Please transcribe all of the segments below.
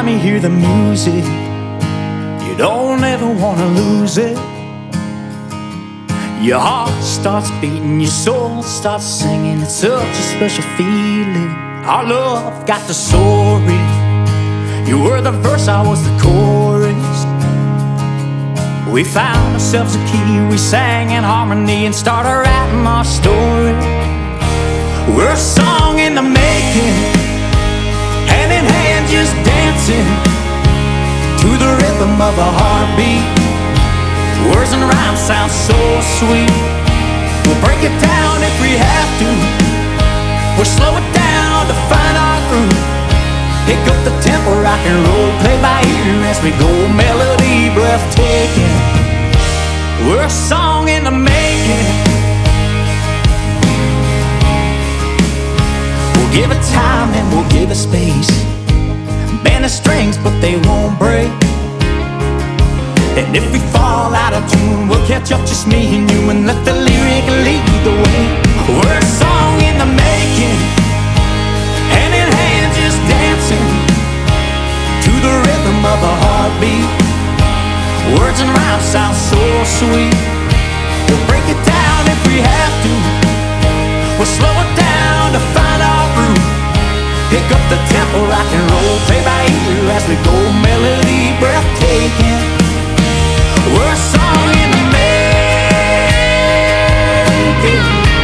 time you hear the music, you don't ever wanna lose it. Your heart starts beating, your soul starts singing. It's such a special feeling. Our love got the story. You were the verse, I was the chorus. We found ourselves a key, we sang in harmony and started writing our story. We're a song in the making, hand in hand just dancing to the rhythm of a heartbeat. Words and rhymes sound so sweet. We'll break it down if we have to. We'll slow it down to find our groove. Pick up the tempo, rock and roll, play by ear as we go. Melody breathtaking. We're a song in the making. We'll give it time and we'll give it space. Bend the strings but they won't break. And if we fall out of tune, we'll catch up, just me and you, and let the lyric lead the way. We're a song in the making, hand in hand just dancing to the rhythm of a heartbeat. Words and rhymes sound so sweet. We'll break it down if we have to. We'll slow it down to find our groove. Pick up the tempo, rock and roll, play by ear as we go. Melody breathtaking. We're a song in the making.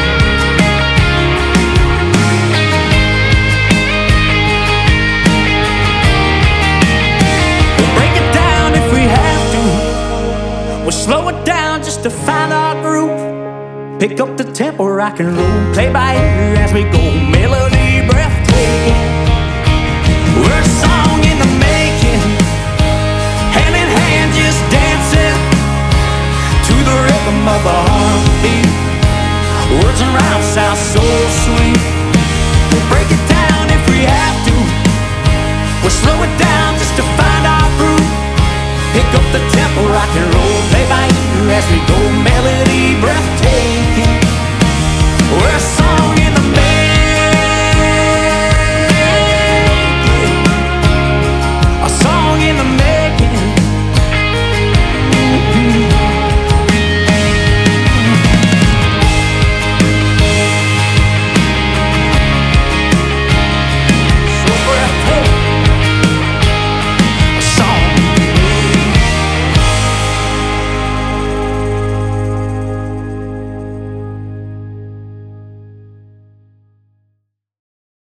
We'll break it down if we have to. We'll slow it down just to find our groove. Pick up the tempo, rock and roll, play by ear as we go. Melody breathtaking. We're a song in the making, hand in hand just dancing to the rhythm of a heartbeat. Words and rhymes sound so sweet.